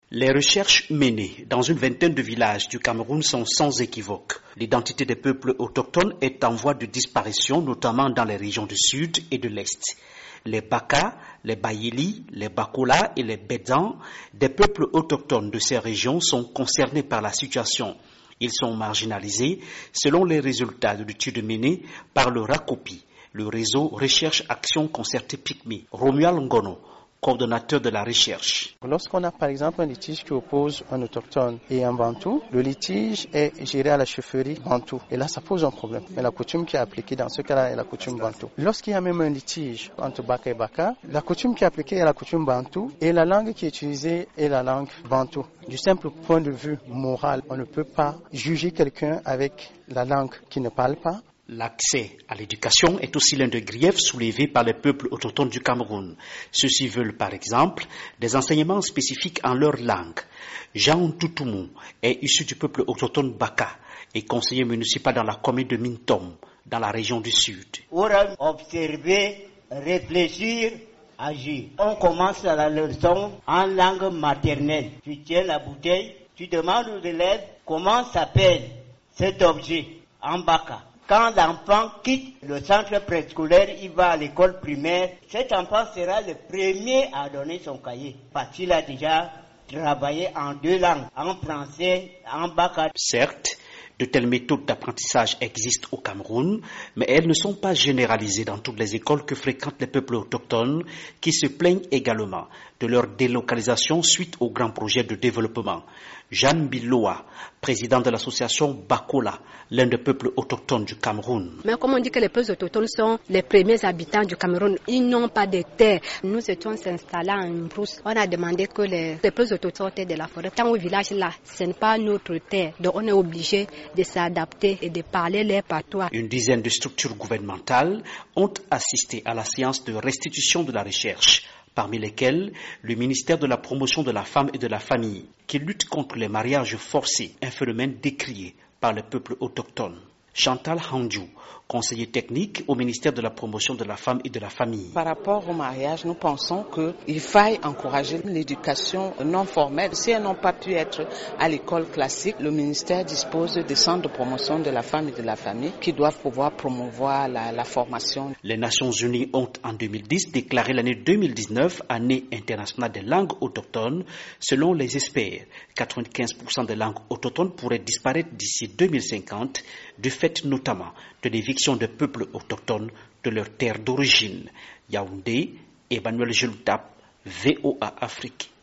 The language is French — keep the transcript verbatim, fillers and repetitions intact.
Les recherches menées dans une vingtaine de villages du Cameroun sont sans équivoque. L'identité des peuples autochtones est en voie de disparition, notamment dans les régions du sud et de l'est. Les Baka, les Bayeli, les Bakola et les Bédans, des peuples autochtones de ces régions, sont concernés par la situation. Ils sont marginalisés selon les résultats de l'étude menée par le RACOPI, le réseau Recherche Action Concertée Pygmée. Romuald Ngono, coordonnateur de la recherche. Lorsqu'on a par exemple un litige qui oppose un autochtone et un bantou, le litige est géré à la chefferie bantou. Et là, ça pose un problème. Mais la coutume qui est appliquée dans ce cas-là est la coutume bantou. Lorsqu'il y a même un litige entre Baka et Baka, la coutume qui est appliquée est la coutume bantou et la langue qui est utilisée est la langue bantou. Du simple point de vue moral, on ne peut pas juger quelqu'un avec la langue qu'il ne parle pas. L'accès à l'éducation est aussi l'un des griefs soulevés par les peuples autochtones du Cameroun. Ceux-ci veulent par exemple des enseignements spécifiques en leur langue. Jean Toutoumou est issu du peuple autochtone Baka et conseiller municipal dans la commune de Mintom, dans la région du Sud. Observer, réfléchir, agir. On commence la leçon en langue maternelle. Tu tiens la bouteille, tu demandes aux élèves comment s'appelle cet objet en Baka. Quand l'enfant quitte le centre préscolaire, il va à l'école primaire, cet enfant sera le premier à donner son cahier. Parce qu'il a déjà travaillé en deux langues, en français, en Baka. Certes, de telles méthodes d'apprentissage existent au Cameroun, mais elles ne sont pas généralisées dans toutes les écoles que fréquentent les peuples autochtones, qui se plaignent également de leur délocalisation suite aux grands projets de développement. Jeanne Biloa, présidente de l'association Bakola, l'un des peuples autochtones du Cameroun. Mais comme on dit que les peuples autochtones sont les premiers habitants du Cameroun, ils n'ont pas de terre. Nous étions installés en brousse. On a demandé que les, les peuples autochtones aient de la forêt. Tant au village là, ce n'est pas notre terre. Donc on est obligé de s'adapter et de parler leur patois. Une dizaine de structures gouvernementales ont assisté à la séance de restitution de la recherche, parmi lesquelles le ministère de la Promotion de la Femme et de la Famille, qui lutte contre les mariages forcés, un phénomène décrié par les peuples autochtones. Chantal Handjou, conseiller technique au ministère de la Promotion de la Femme et de la Famille. Par rapport au mariage, nous pensons qu'il faille encourager l'éducation non formelle. Si elles n'ont pas pu être à l'école classique, le ministère dispose des centres de promotion de la femme et de la famille qui doivent pouvoir promouvoir la, la formation. Les Nations Unies ont en deux mille dix déclaré l'année deux mille dix-neuf année internationale des langues autochtones. Selon les experts, quatre-vingt-quinze pour cent des langues autochtones pourraient disparaître d'ici deux mille cinquante, du fait notamment de l'éviction des peuples autochtones de leur terre d'origine. Yaoundé, Emmanuel Geloutap, V O A Afrique.